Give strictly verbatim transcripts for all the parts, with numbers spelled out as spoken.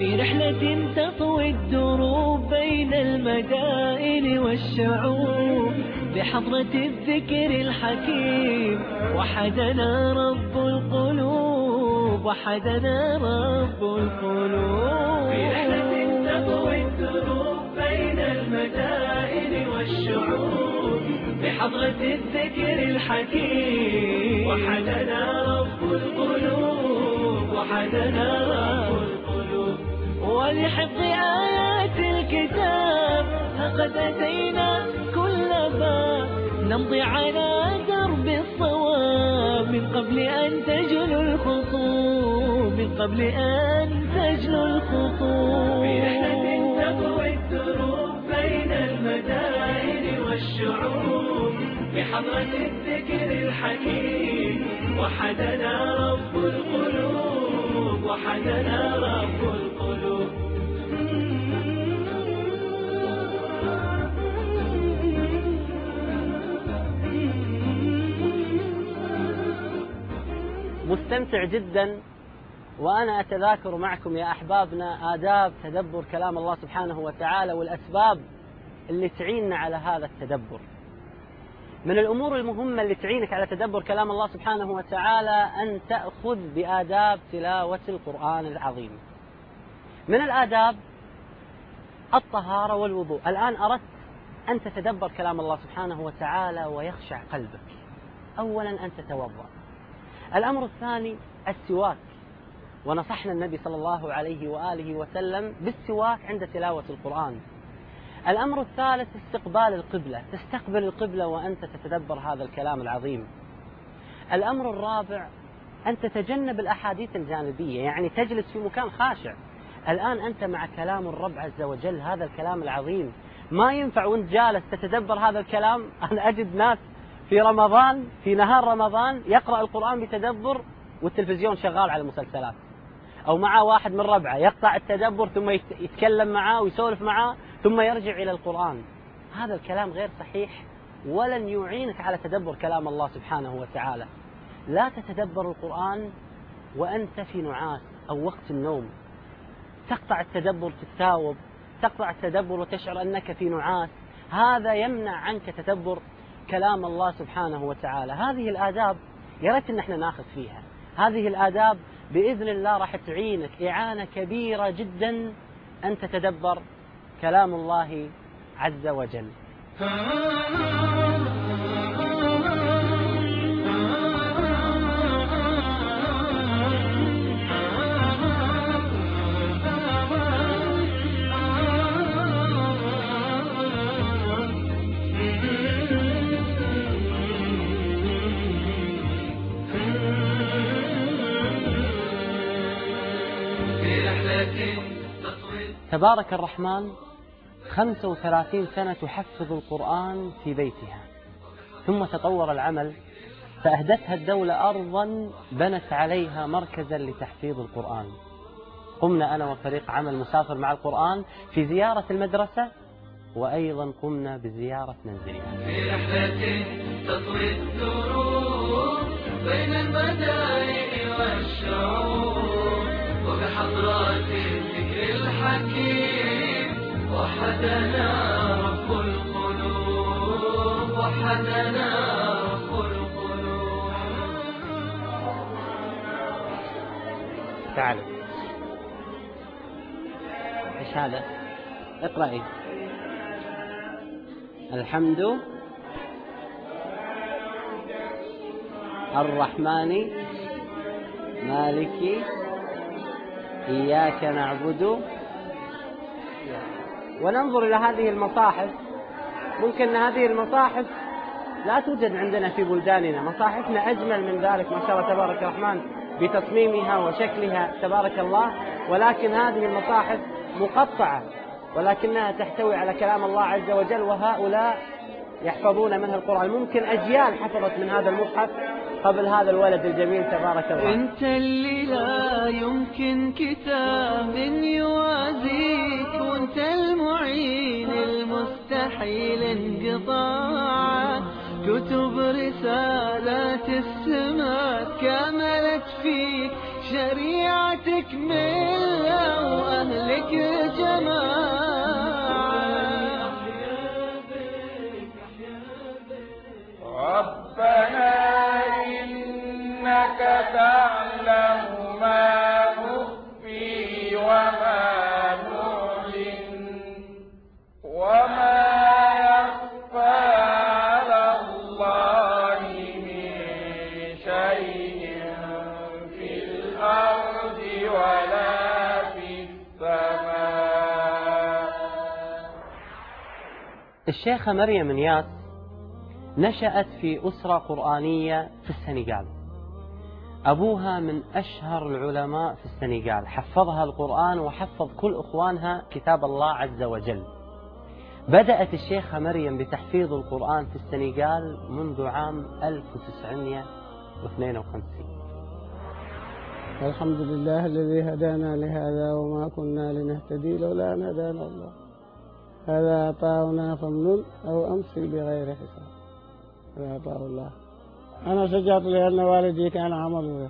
في رحلة تطوي الدروب بين المدائن والشعوب بحضرة الذكر الحكيم وحدنا رب القلوب وحدنا رب القلوب. في رحلة تطوي الدروب بين المدائن والشعوب بحضرة الذكر الحكيم وحدنا رب القلوب وحدنا رب القلوب. ولحفظ آيات الكتاب فقد أتينا كل باب نمضي على درب الصواب من قبل أن تجلو الخطوب من قبل أن تجلو الخطوب. في رحلة تطوي الدروب بين المدائن والشعوب بحضرة الذكر الحكيم وحدنا رب القلوب وحدنا رب القلوب. مستمتع جدا وأنا أتذاكر معكم يا أحبابنا آداب تدبر كلام الله سبحانه وتعالى والأسباب اللي تعيننا على هذا التدبر. من الأمور المهمة اللي تعينك على تدبر كلام الله سبحانه وتعالى أن تأخذ بآداب تلاوة القرآن العظيم. من الآداب الطهارة والوضوء. الآن أردت أن تتدبر كلام الله سبحانه وتعالى ويخشع قلبك. أولا أن تتوضأ. الأمر الثاني السواك، ونصحنا النبي صلى الله عليه وآله وسلم بالسواك عند تلاوة القرآن. الأمر الثالث استقبال القبلة، تستقبل القبلة وأنت تتدبر هذا الكلام العظيم. الأمر الرابع أن تتجنب الأحاديث الجانبية، يعني تجلس في مكان خاشع. الآن أنت مع كلام الرب عز وجل، هذا الكلام العظيم ما ينفع وانت جالس تتدبر هذا الكلام. أنا أجد ناس في رمضان في نهار رمضان يقرأ القرآن بتدبر والتلفزيون شغال على المسلسلات، أو معه واحد من ربعه يقطع التدبر ثم يتكلم معه ويسولف معه ثم يرجع إلى القرآن. هذا الكلام غير صحيح ولن يعينك على تدبر كلام الله سبحانه وتعالى. لا تتدبر القرآن وأنت في نعاس أو وقت النوم، تقطع التدبر تتثاوب، تقطع التدبر وتشعر أنك في نعاس، هذا يمنع عنك تدبر كلام الله سبحانه وتعالى. هذه الآداب يا ريت ان احنا ناخذ فيها. هذه الآداب بإذن الله راح تعينك إعانة كبيرة جدا أن تتدبر كلام الله عز وجل. تبارك الرحمن خمسة وثلاثين سنة تحفظ القرآن في بيتها، ثم تطور العمل فأهدتها الدولة أرضا بنت عليها مركزا لتحفيظ القرآن. قمنا أنا وفريق عمل مسافر مع القرآن في زيارة المدرسة، وأيضا قمنا بزيارة منزلها. في رحلة تطوي الدروب بين المدائن والشعوب وبحضرات الذكر الحكيم وحدنا رب القلوب وحدنا رب القلوب. تعال ايش هذا؟ اقرأي. الحمد الرحمن مالك إياك نعبد. وننظر إلى هذه المصاحف، ممكن أن هذه المصاحف لا توجد عندنا في بلداننا، مصاحفنا أجمل من ذلك ما شاء الله تبارك الرحمن بتصميمها وشكلها تبارك الله، ولكن هذه المصاحف مقطعة ولكنها تحتوي على كلام الله عز وجل، وهؤلاء يحفظون منها القرآن. ممكن أجيال حفظت من هذا المصحف قبل هذا الولد الجميل تبارك الله. انت اللي لا يمكن كتاب يوازيك، وانت المعين المستحيل انقطاع. كتب رسالات السماء كملت فيك، شريعتك ملة وأهل الشيخة مريم نياس نشأت في أسرة قرآنية في السنغال. أبوها من أشهر العلماء في السنغال، حفظها القرآن وحفظ كل أخوانها كتاب الله عز وجل. بدأت الشيخة مريم بتحفيظ القرآن في السنغال منذ عام ألف وتسعمئة واثنين وخمسين. الحمد لله الذي هدانا لهذا وما كنا لنهتدي لولا أن هدانا الله. هذا عطاؤنا فمنن أو أمسك بغير حساب. هذا عطاء الله. أنا شجعت لأن والدي كان عمله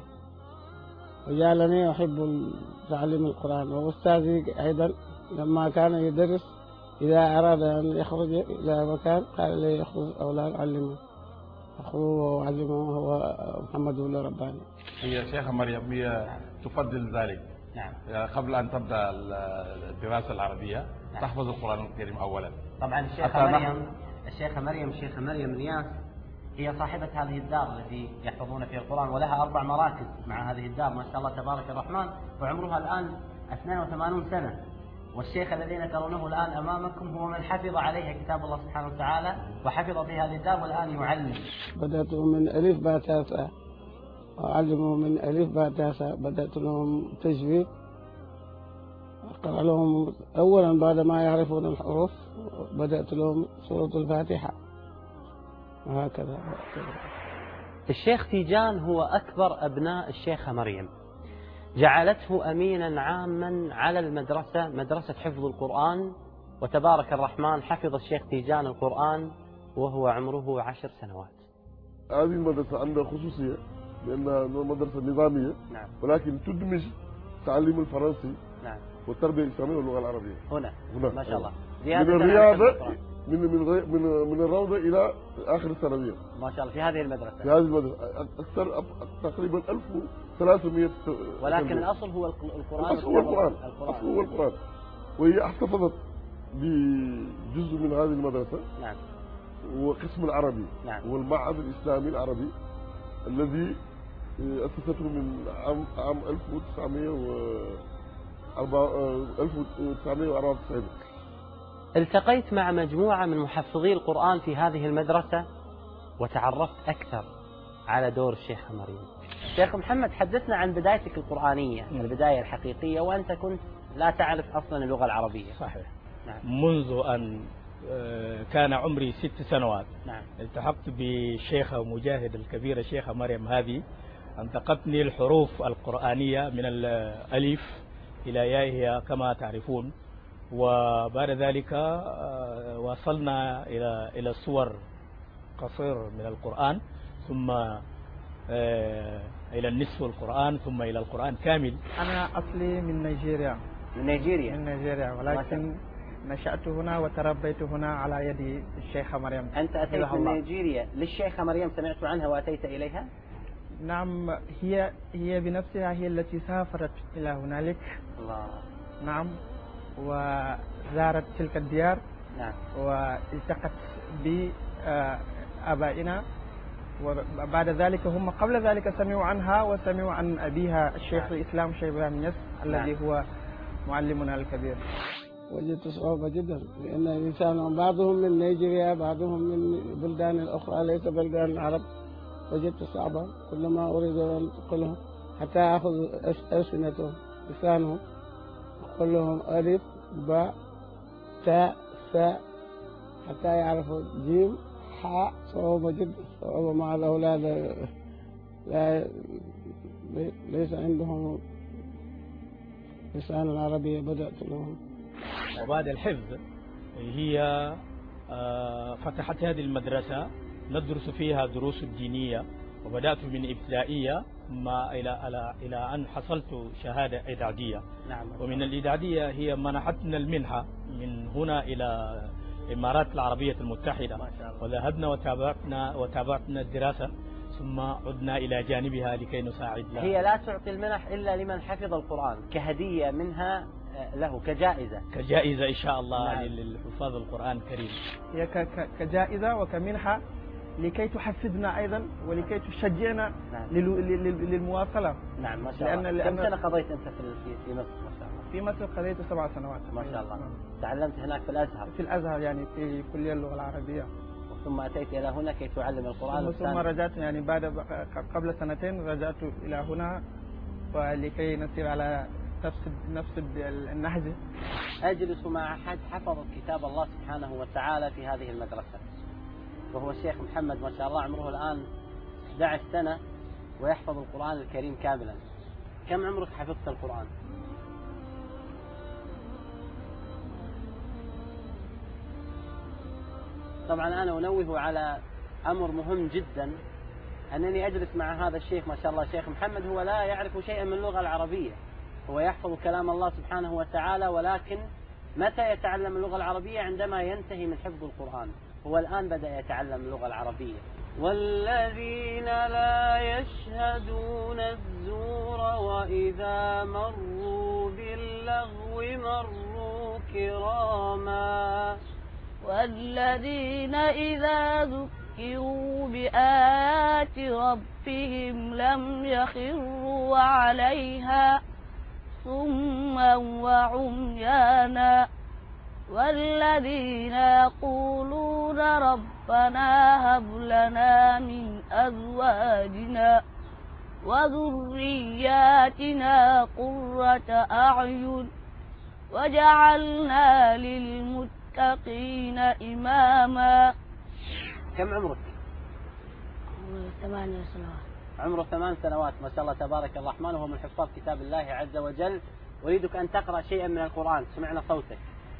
وجعلني أحب تعليم القرآن، وأستاذي أيضا لما كان يدرس إذا أراد أن يخرج إلى مكان قال لي يخرج أولاد علمه أخوه وعلمه هو محمد بن رباني. هي شيخة مريم هي تفضل ذلك. نعم. قبل أن تبدأ الدراسة العربية نعم. تحفظ القرآن الكريم أولا. طبعا الشيخة مريم الشيخة مريم الشيخة مريم نياس هي صاحبة هذه الدار التي يحفظون فيها القرآن، ولها أربع مراكز مع هذه الدار ما شاء الله تبارك الرحمن، وعمرها الآن اثنين وثمانين سنة. والشيخ الذين ترونه الآن أمامكم هو من حفظ عليها كتاب الله سبحانه وتعالى وحفظ في هذه الدار والآن يعلم. بدأت من ألف باء تاسع وأعلموا من ألف باء تاسع. بدأت لهم تجويد، أقرأ لهم أولا بعد ما يعرفون الحروف بدأت لهم سورة الفاتحة وهكذا. الشيخ تيجان هو أكبر أبناء الشيخة مريم، جعلته أمينا عاما على المدرسة، مدرسة حفظ القرآن، وتبارك الرحمن حفظ الشيخ تيجان القرآن وهو عمره عشر سنوات. هذه المدرسة عندها خصوصية لأنها مدرسة نظامية. نعم. ولكن تدمج تعليم الفرنسي نعم. والتربية الإسلامية واللغة العربية هنا, هنا. ما شاء الله. من الرياضة من من من من الروضة إلى آخر الثانوية. ما شاء الله في هذه المدرسة. في هذه المدرسة أكثر تقريبا ألف وثلاثمئة. ولكن الأصل هو القرآن. الأصل هو القرآن. الأصل هو القرآن. وهي احتفظت بجزء من هذه المدرسة. نعم. وقسم العربي. نعم. والمعهد الإسلامي العربي الذي أسسته من عام عام ألف وتسعمئة وأربعة وتسعين. التقيت مع مجموعة من محفظي القرآن في هذه المدرسة وتعرفت أكثر على دور الشيخة مريم. شيخ محمد، حدثنا عن بدايتك القرآنية، البداية الحقيقية، وأنت كنت لا تعرف أصلا اللغة العربية. صحيح. نعم. منذ أن كان عمري ست سنوات. نعم. التحقت بالشيخة مجاهد الكبيرة الشيخة مريم هذه، انتقتني الحروف القرآنية من الألف إلى يائها كما تعرفون، وبعد ذلك وصلنا إلى إلى السور قصير من القرآن، ثم إلى النصف القرآن، ثم إلى القرآن كامل. أنا أصلي من نيجيريا. من نيجيريا. من نيجيريا، ولكن نشأت هنا وتربيت هنا على يد الشيخة مريم. أنت أتيت من نيجيريا للشيخة مريم، سمعت عنها وأتيت إليها؟ نعم، هي هي بنفسها هي التي سافرت إلى هنالك. الله. نعم، وزارت تلك الديار. نعم. والتقت بآبائنا، وبعد ذلك هم قبل ذلك سمعوا عنها وسمعوا عن أبيها الشيخ نعم. الإسلام الشيخ إبراهيم نياس الذي نعم. هو معلمنا الكبير. وجدت صعوبة جدا لأن الإنسان بعضهم من نيجيريا بعضهم من بلدان الأخرى ليس بلدان العرب. وجدت صعبة كلما أريد أن أقولهم حتى أخذ ألسنتهم لسانهم أقول لهم ألف باء تاء ثاء حتى يعرفوا جيم حاء. صعوبة جدا، صعوبة مع الأولاد لا ليس عندهم لسان العربية. بدأت لهم. وبعد الحفظ هي فتحت هذه المدرسة ندرس فيها دروس الدينية، وبدأت من ابتدائية ثم إلى إلى إلى أن حصلت شهادة إعدادية. نعم. ومن الإعدادية هي منحتنا المنحة من هنا إلى الإمارات العربية المتحدة، وذهبنا وتابعنا وتابعنا الدراسة ثم عدنا إلى جانبها لكي نساعد لها. هي لا تعطي المنح إلا لمن حفظ القرآن كهدية منها له، كجائزة. كجائزة إن شاء الله. نعم. للحفاظ القرآن الكريم. هي كجائزة وكمنحة لكي تحفزنا أيضا ولكي تشجعنا. نعم. للمواصلة. نعم ما شاء الله. كم سنة قضيت أنت في في مصر؟ ما شاء الله. في مصر قضيت سبع سنوات. ما شاء الله. نعم. تعلمت هناك في الأزهر؟ في الأزهر يعني في كلية اللغة العربية. ثم أتيت إلى هنا كي تعلم القرآن. ثم, ثم رجعت يعني بعد قبل سنتين رجعت إلى هنا ولكي نسير على نفس نفس النهج. أجلس مع أحد حفظ كتاب الله سبحانه وتعالى في هذه المدرسة، وهو الشيخ محمد ما شاء الله، عمره الآن إحدى عشرة سنة ويحفظ القرآن الكريم كاملا. كم عمرك حفظت القرآن؟ طبعا أنا أنوه على أمر مهم جدا، أنني أجلس مع هذا الشيخ ما شاء الله. الشيخ محمد هو لا يعرف شيئا من اللغة العربية، هو يحفظ كلام الله سبحانه وتعالى، ولكن متى يتعلم اللغة العربية؟ عندما ينتهي من حفظ القرآن. هو الآن بدأ يتعلم اللغة العربية. والذين لا يشهدون الزور وإذا مروا باللغو مروا كراما. والذين إذا ذكروا بآيات ربهم لم يخروا عليها صما وعميانا. والذين يقولون ربنا هب لنا من أزواجنا وذرياتنا قرة أعين وجعلنا للمتقين إماما. كم عمرك؟ ثمانية سنوات. عمره ثمان سنوات ما شاء الله تبارك الرحمن، وهو من حفاظ كتاب الله عز وجل. أريدك أن تقرأ شيئا من القرآن، سمعنا صوتك.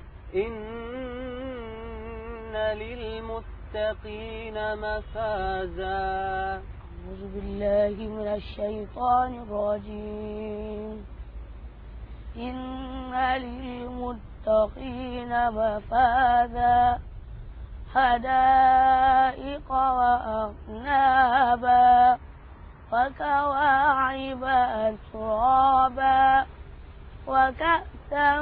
إن للمتقين مفازا. أعوذ بالله من الشيطان الرجيم. إن للمتقين مفازا حدائق وأعنابا وكواعب أترابا وكأسا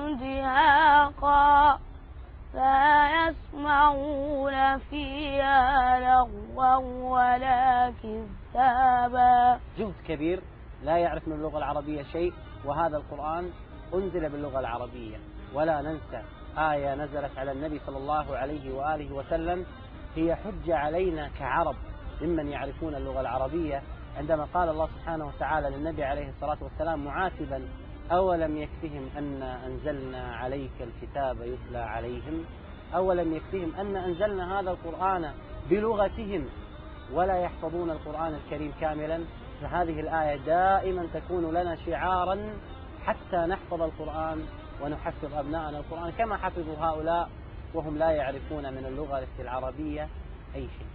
دهاقا لا يسمعون فيها لغوا ولا كذابا. جهد كبير، لا يعرف من اللغة العربية شيء، وهذا القرآن أنزل باللغة العربية. ولا ننسى آية نزلت على النبي صلى الله عليه وآله وسلم هي حجة علينا كعرب ممن يعرفون اللغة العربية، عندما قال الله سبحانه وتعالى للنبي عليه الصلاة والسلام معاتبا: أولم يكفهم أن أنزلنا عليك الكتاب يتلى عليهم؟ أولم يكفهم أن أنزلنا هذا القرآن بلغتهم ولا يحفظون القرآن الكريم كاملا؟ فهذه الآية دائما تكون لنا شعارا حتى نحفظ القرآن ونحفظ أبناءنا القرآن كما حفظوا هؤلاء وهم لا يعرفون من اللغة العربية أي شيء.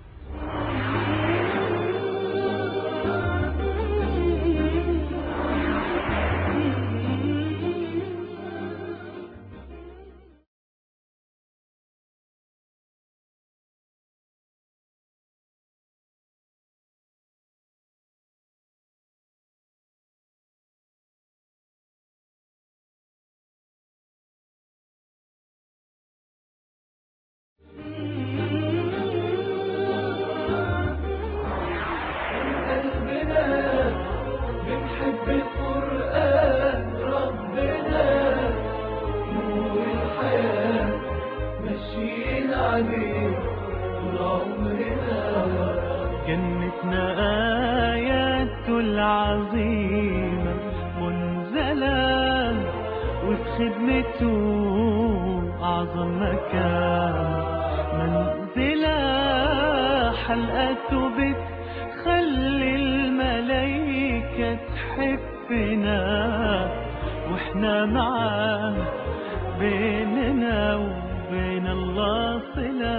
جنتنا آيات العظيمة منزلة وفي خدمته أعظم مكان منزلة، حلقته بتخلي الملايكة تحبنا وإحنا معاه بيننا وبين الله صلة.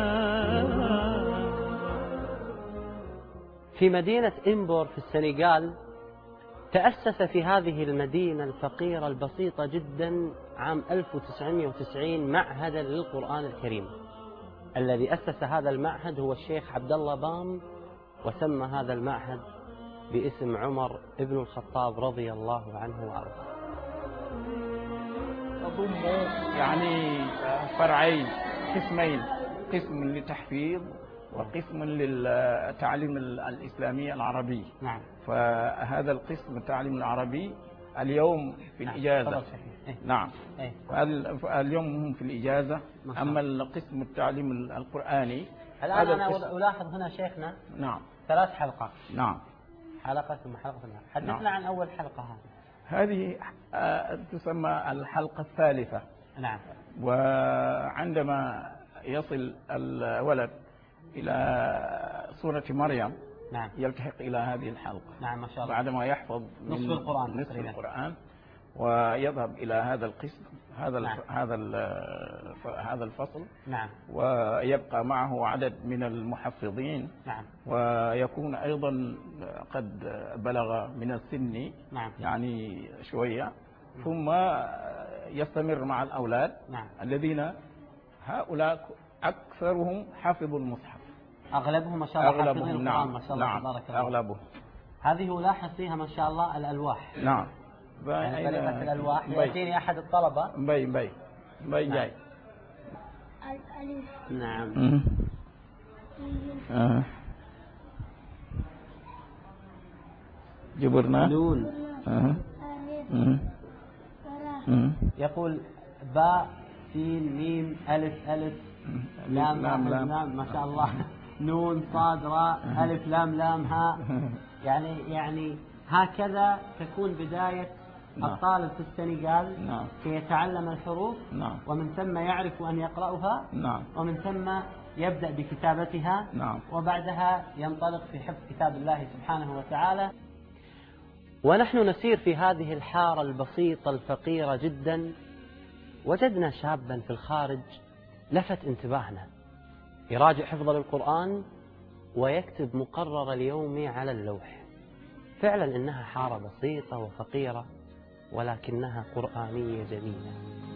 في مدينة إمبور في السنغال تأسس في هذه المدينة الفقيرة البسيطة جدا عام ألف وتسعمئة وتسعين معهدا للقرآن الكريم. الذي أسس هذا المعهد هو الشيخ عبد الله بام، وسمى هذا المعهد باسم عمر ابن الخطاب رضي الله عنه وأرضاه. تضم يعني فرعين، قسمين، قسم للتحفيظ وقسم للتعليم الإسلامي العربي. نعم. فهذا القسم التعليم العربي اليوم في الإجازة. نعم. إيه؟ نعم. إيه؟ اليوم هم في الإجازة. أما القسم التعليم القرآني الآن أنا ألاحظ هنا شيخنا نعم ثلاث حلقات. نعم. حلقة ثم حلقة ثم حدثنا نعم. عن أول حلقة هذه. هذه تسمى الحلقة الثالثة. نعم. وعندما يصل الولد إلى سورة مريم نعم. يلتحق إلى هذه الحلقة. نعم ما شاء الله. بعدما يحفظ نصف القرآن نصف القرآن ويذهب إلى هذا القسم هذا نعم. هذا هذا الفصل. نعم. ويبقى معه عدد من المحفظين. نعم. ويكون أيضا قد بلغ من السن. نعم. يعني شوية. ثم يستمر مع الأولاد. نعم. الذين هؤلاء أكثرهم حافظوا المصحف. أغلبهم ما شاء الله أغلبهم حافظين نعم. القرآن ما شاء الله نعم. تبارك الله. أغلبهم. هذه ألاحظ فيها ما شاء الله الألواح. نعم. يعني كلمة الألواح يأتيني أحد الطلبة. مبي مبي مبي جاي. الألف. نعم. آه. جبرنا. نون. آه. آه. يقول باء سين ميم ألف ألف لام لام لام ما شاء الله. نون صاد راء ألف لام لام ها. يعني يعني هكذا تكون بداية نعم. الطالب في السنغال نعم. كي يتعلم الحروف. نعم. ومن ثم يعرف أن يقرأها. نعم. ومن ثم يبدأ بكتابتها. نعم. وبعدها ينطلق في حفظ كتاب الله سبحانه وتعالى. ونحن نسير في هذه الحارة البسيطة الفقيرة جدا وجدنا شابا في الخارج لفت انتباهنا يراجع حفظ للقرآن ويكتب مقرر اليومي على اللوح. فعلا إنها حارة بسيطة وفقيرة ولكنها قرآنية جميلة.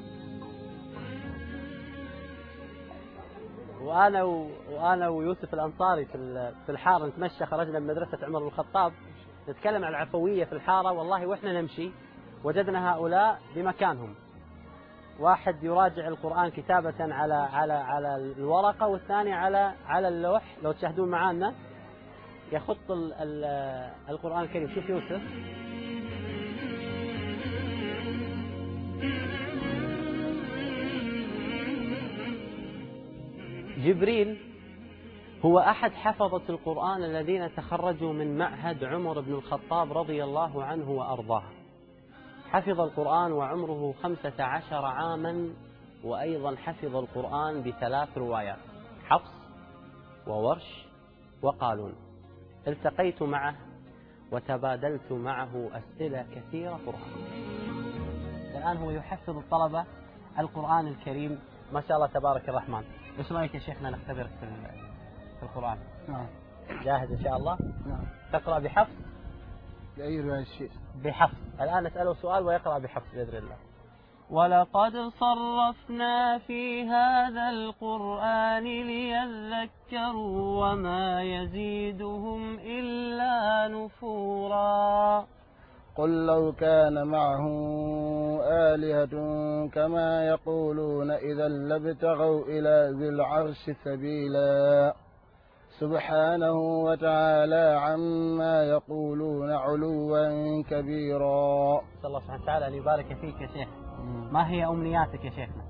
وأنا و... وأنا ويوسف الأنصاري في في الحارة نتمشى، خرجنا من مدرسة عمر بن الخطاب نتكلم عن العفوية في الحارة. والله وإحنا نمشي وجدنا هؤلاء بمكانهم، واحد يراجع القرآن كتابة على على على الورقة والثاني على على اللوح. لو تشاهدون معانا يخط ال ال القرآن الكريم. شوف يوسف جبريل هو أحد حفظة القرآن الذين تخرجوا من معهد عمر بن الخطاب رضي الله عنه وأرضاه. حفظ القرآن وعمره خمسة عشر عاما، وأيضا حفظ القرآن بثلاث روايات: حفص وورش وقالون. التقيت معه وتبادلت معه أسئلة كثيرة قرآن. الآن هو يحفظ الطلبة القرآن الكريم ما شاء الله تبارك الرحمن. إيش رأيك يا شيخنا نختبرك في في القرآن؟ نعم. جاهز إن شاء الله؟ نعم. تقرأ بحفص؟ بأي رواية شيء؟ بحفص. الآن نسأله سؤال ويقرأ بحفص بإذن الله. ولقد صرفنا في هذا القرآن ليذكروا وما يزيدهم إلا نفورا. قل لو كان معه آلهة كما يقولون إذا لابتغوا إلى ذي العرش سبيلا سبحانه وتعالى عما يقولون علوا كبيرا. نسأل الله سبحانه وتعالى أن يبارك فيك يا شيخ. ما هي أمنياتك يا شيخنا؟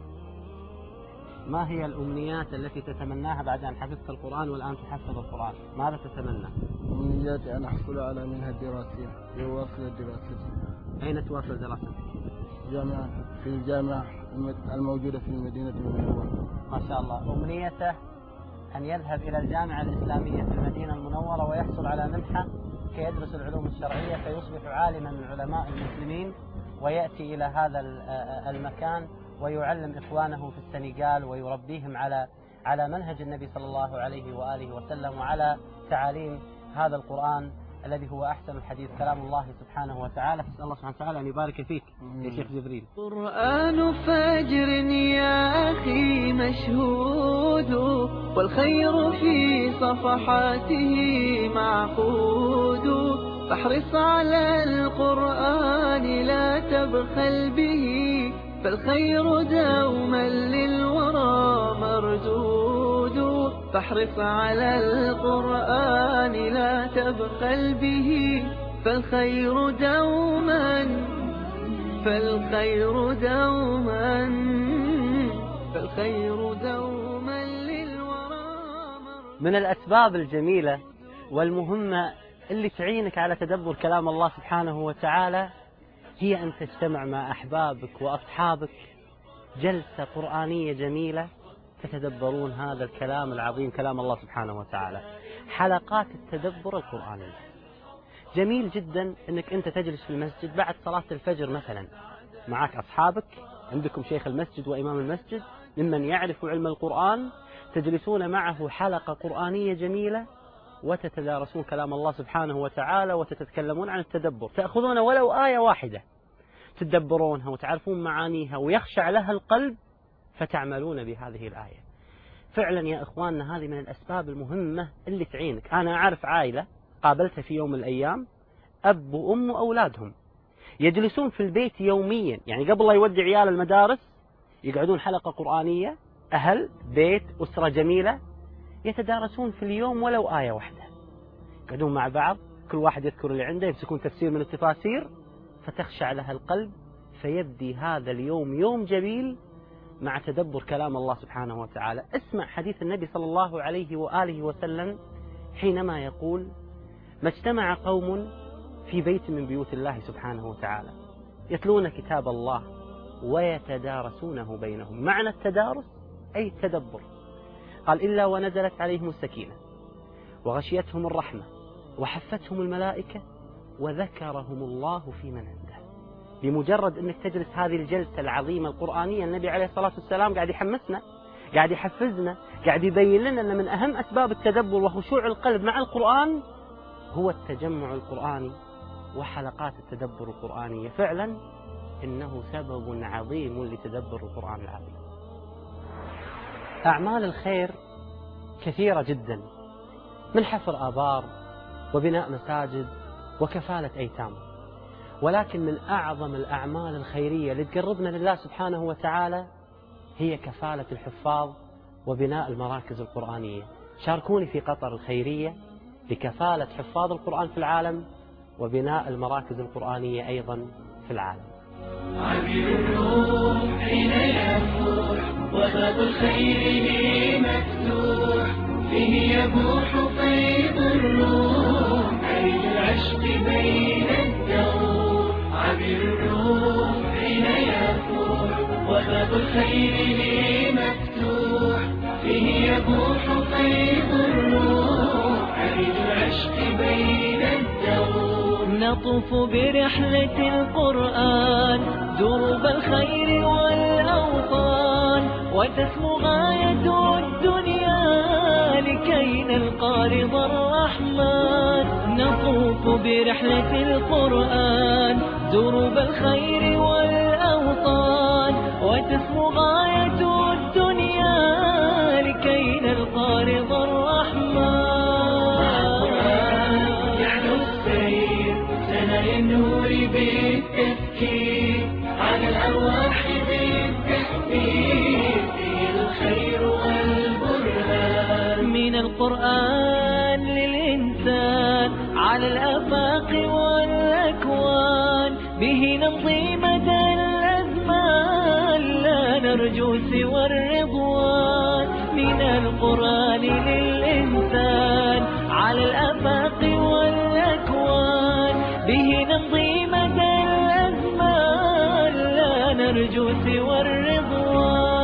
ما هي الأمنيات التي تتمناها بعد أن حفظت القرآن والآن تحفظ القرآن؟ ماذا تتمنى؟ أمنياتي أن أحصل على منهج دراسية لأواصل دراستي. أين تواصل دراستك؟ جامعة في الجامعة الموجودة في المدينة المنورة. ما شاء الله. أمنيته أن يذهب إلى الجامعة الإسلامية في المدينة المنورة ويحصل على منحة كي يدرس العلوم الشرعية فيصبح عالما من علماء المسلمين ويأتي إلى هذا المكان ويعلم إخوانه في السنغال ويربيهم على على منهج النبي صلى الله عليه وآله وسلم وعلى تعاليم هذا القرآن الذي هو أحسن الحديث كلام الله سبحانه وتعالى. فاسأل الله سبحانه وتعالى أن يبارك فيك يا شيخ جبريل. قرآن فجر يا أخي مشهود والخير في صفحاته معقود، فاحرص على القرآن لا تبخل به، فالخير دوما للورى مردود. فاحرص على القرآن لا تبخل به، فالخير دوما فالخير دوما فالخير دوما للورى. من الأسباب الجميلة والمهمة اللي تعينك على تدبر كلام الله سبحانه وتعالى هي أن تجتمع مع أحبابك وأصحابك جلسة قرآنية جميلة تتدبرون هذا الكلام العظيم، كلام الله سبحانه وتعالى. حلقات التدبر القرآني جميل جدا أنك أنت تجلس في المسجد بعد صلاة الفجر مثلا، معك أصحابك، عندكم شيخ المسجد وإمام المسجد ممن يعرف علم القرآن، تجلسون معه حلقة قرآنية جميلة وتتدارسون كلام الله سبحانه وتعالى وتتكلمون عن التدبر. تأخذون ولو آية واحدة تدبرونها وتعرفون معانيها ويخشع لها القلب فتعملون بهذه الآية. فعلا يا إخواننا هذه من الأسباب المهمة اللي تعينك. أنا أعرف عائلة قابلتها في يوم من الأيام، أب وأم وأولادهم يجلسون في البيت يوميا، يعني قبل لا يودي عيال المدارس يقعدون حلقة قرآنية، أهل بيت أسرة جميلة يتدارسون في اليوم ولو آية واحدة، يقعدون مع بعض كل واحد يذكر اللي عنده، يمسكون تفسير من التفاسير فتخشع لها القلب، فيبدي هذا اليوم يوم جميل مع تدبر كلام الله سبحانه وتعالى. اسمع حديث النبي صلى الله عليه وآله وسلم حينما يقول: ما اجتمع قوم في بيت من بيوت الله سبحانه وتعالى يتلون كتاب الله ويتدارسونه بينهم. معنى التدارس أي التدبر. قال: إلا ونزلت عليهم السكينة وغشيتهم الرحمة وحفتهم الملائكة وذكرهم الله في من عنده. بمجرد أنك تجلس هذه الجلسة العظيمة القرآنية، النبي عليه الصلاة والسلام قاعد يحمسنا، قاعد يحفزنا، قاعد يبين لنا أن من أهم أسباب التدبر وخشوع القلب مع القرآن هو التجمع القرآني وحلقات التدبر القرآنية. فعلا إنه سبب عظيم لتدبر القرآن العظيم. أعمال الخير كثيرة جدا، من حفر آبار وبناء مساجد وكفالة أيتام، ولكن من أعظم الأعمال الخيرية اللي تقربنا لله سبحانه وتعالى هي كفالة الحفاظ وبناء المراكز القرآنية. شاركوني في قطر الخيرية لكفالة حفاظ القرآن في العالم وبناء المراكز القرآنية أيضا في العالم. عبير الروح حين يفوح وباب الخير لي مفتوح، فيه يبوح فيض الروح عرج العشق بين الدور. عبير الروح حين يفوح وباب الخير لي مفتوح، فيه يبوح فيض الروح عرج العشق بين الدور. نطوف برحلة القرآن دروب الخير والأوطان، وتسمو غاية الدنيا لكي نلقى رضا الرحمن. نطوف برحلة القرآن دروب الخير والأوطان، وتسمو غاية الدنيا لكي نلقى رضا الرحمن. النور بالتذكير على الأرواح بالتحذير، فيه الخير والبرهان. من القرآن للإنسان على الآفاق والأكوان، به نمضي مدى الأزمان لا نرجو سوى الرضوان. من القرآن للإنسان على الآفاق والأكوان، به نمضي مدى الأزمان لا نرجو سوى الرضوان.